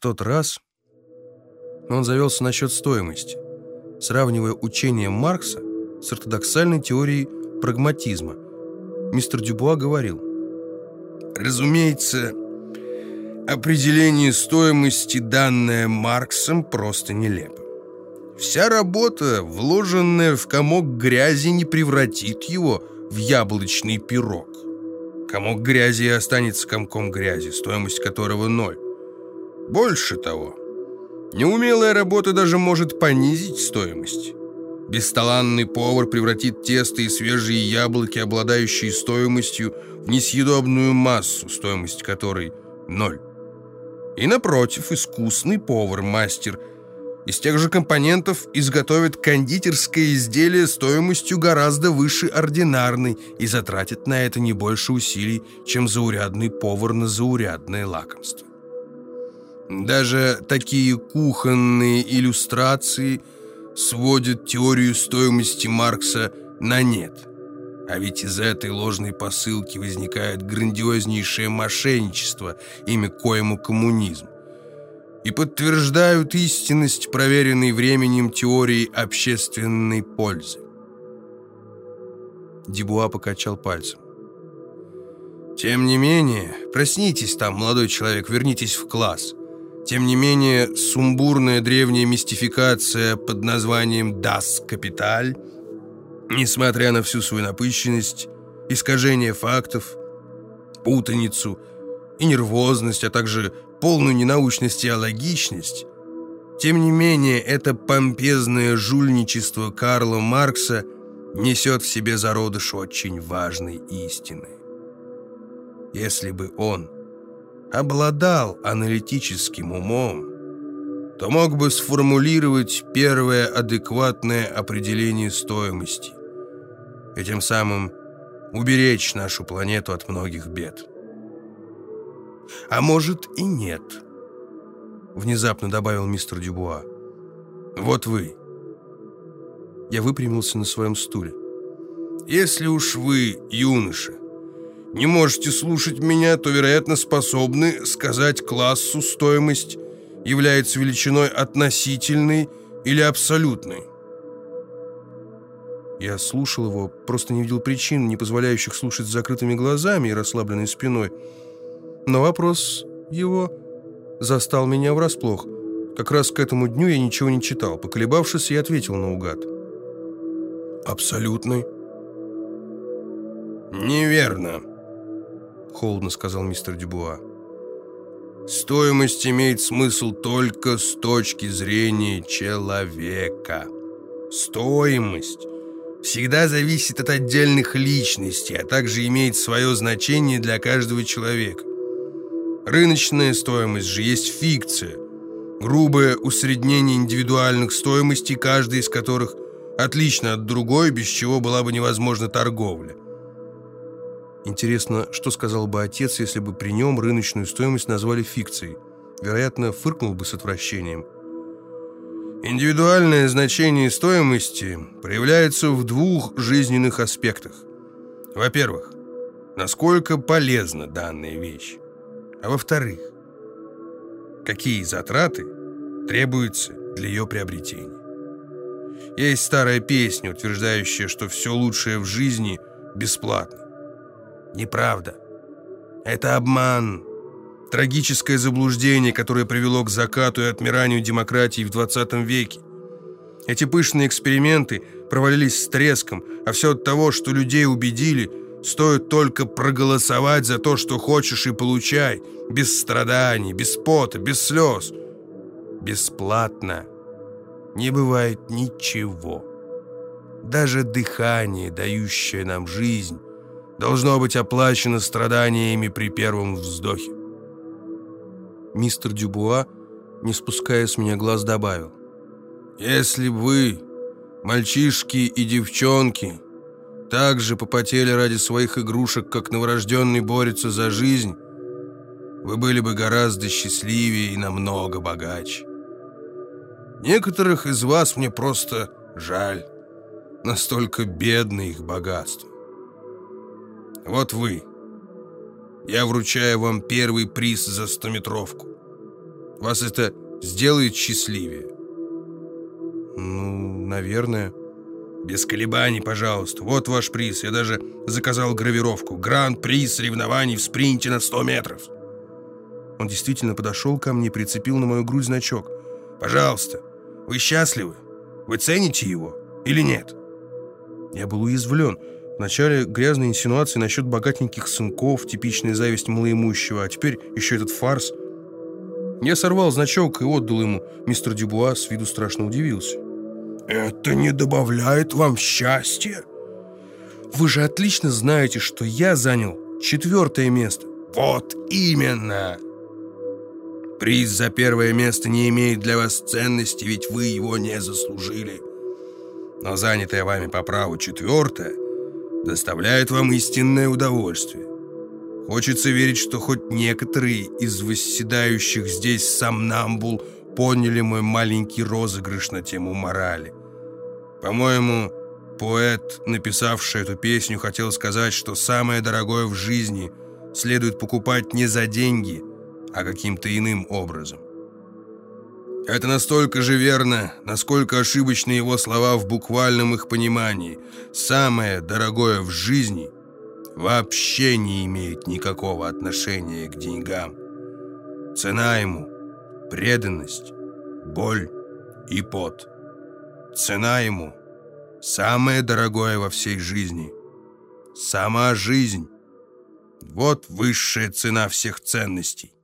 тот раз он завелся насчет стоимости, сравнивая учение Маркса с ортодоксальной теорией прагматизма. Мистер Дюбуа говорил: «Разумеется, определение стоимости, данное Марксом, просто нелепо. Вся работа, вложенная в комок грязи, не превратит его в яблочный пирог. Комок грязи и останется комком грязи, стоимость которого 0. Больше того, неумелая работа даже может понизить стоимость. Бесталанный повар превратит тесто и свежие яблоки, обладающие стоимостью, в несъедобную массу, стоимость которой 0. И напротив, искусный повар-мастер из тех же компонентов изготовит кондитерское изделие стоимостью гораздо выше ординарной и затратит на это не больше усилий, чем заурядный повар на заурядное лакомство. Даже такие кухонные иллюстрации сводят теорию стоимости Маркса на нет. А ведь из этой ложной посылки возникает грандиознейшее мошенничество, имя коему коммунизм, и подтверждают истинность проверенной временем теории общественной пользы». Дюбуа покачал пальцем. «Тем не менее, проснитесь там, молодой человек, вернитесь в класс. Тем не менее, сумбурная древняя мистификация под названием «Das Kapital», несмотря на всю свою напыщенность, искажение фактов, путаницу и нервозность, а также полную ненаучность и алогичность, тем не менее, это помпезное жульничество Карла Маркса несет в себе зародыш очень важной истины. Если бы он обладал аналитическим умом, то мог бы сформулировать первое адекватное определение стоимости и тем самым уберечь нашу планету от многих бед. А может и нет, внезапно добавил мистер Дюбуа. Вот вы. Я выпрямился на своем стуле. Если уж вы, юноша, не можете слушать меня, то, вероятно, способны сказать классу стоимость является величиной относительной или абсолютной. Я слушал его, просто не видел причин, не позволяющих слушать с закрытыми глазами и расслабленной спиной. Но вопрос его застал меня врасплох. Как раз к этому дню я ничего не читал. Поколебавшись, я ответил наугад: «Абсолютный». «Неверно», — холодно сказал мистер Дюбуа. «Стоимость имеет смысл только с точки зрения человека. Стоимость всегда зависит от отдельных личностей, а также имеет свое значение для каждого человека. Рыночная стоимость же есть фикция, грубое усреднение индивидуальных стоимостей, каждая из которых отлична от другой, без чего была бы невозможна торговля». Интересно, что сказал бы отец, если бы при нем рыночную стоимость назвали фикцией? Вероятно, фыркнул бы с отвращением. Индивидуальное значение стоимости проявляется в двух жизненных аспектах. Во-первых, насколько полезна данная вещь. А во-вторых, какие затраты требуются для ее приобретения. Есть старая песня, утверждающая, что все лучшее в жизни бесплатно. Неправда. Это обман. Трагическое заблуждение, которое привело к закату и отмиранию демократии в 20 веке. Эти пышные эксперименты провалились с треском, а все от того, что людей убедили, стоит только проголосовать за то, что хочешь, и получай, без страданий, без пота, без слез. Бесплатно не бывает ничего. Даже дыхание, дающее нам жизнь, должно быть оплачено страданиями при первом вздохе. Мистер Дюбуа, не спуская с меня глаз, добавил: «Если бы вы, мальчишки и девчонки, так же попотели ради своих игрушек, как новорожденный борется за жизнь, вы были бы гораздо счастливее и намного богаче. Некоторых из вас мне просто жаль, настолько бедно их богатство. Вот вы. Я вручаю вам первый приз за 100-метровку. Вас это сделает счастливее? Ну, наверное. Без колебаний, пожалуйста. Вот ваш приз. Я даже заказал гравировку. Гран-при соревнований в спринте на 100 метров. Он действительно подошел ко мне и прицепил на мою грудь значок. Пожалуйста. Вы счастливы? Вы цените его или нет? Я был уязвлен. Вначале грязные инсинуации насчет богатеньких сынков, типичная зависть малоимущего, а теперь еще этот фарс. Я сорвал значок и отдал ему. Мистер Дюбуа с виду страшно удивился. Это не добавляет вам счастья? Вы же отлично знаете, что я занял 4-е место. Вот именно. Приз за 1-е место не имеет для вас ценности, ведь вы его не заслужили. Но занятое вами по праву 4-е доставляет вам истинное удовольствие. Хочется верить, что хоть некоторые из восседающих здесь сомнамбул поняли мой маленький розыгрыш на тему морали. По-моему, поэт, написавший эту песню, хотел сказать, что самое дорогое в жизни следует покупать не за деньги, а каким-то иным образом. Это настолько же верно, насколько ошибочны его слова в буквальном их понимании. Самое дорогое в жизни вообще не имеет никакого отношения к деньгам. Цена ему – преданность, боль и пот. Цена ему – самое дорогое во всей жизни. Сама жизнь – вот высшая цена всех ценностей.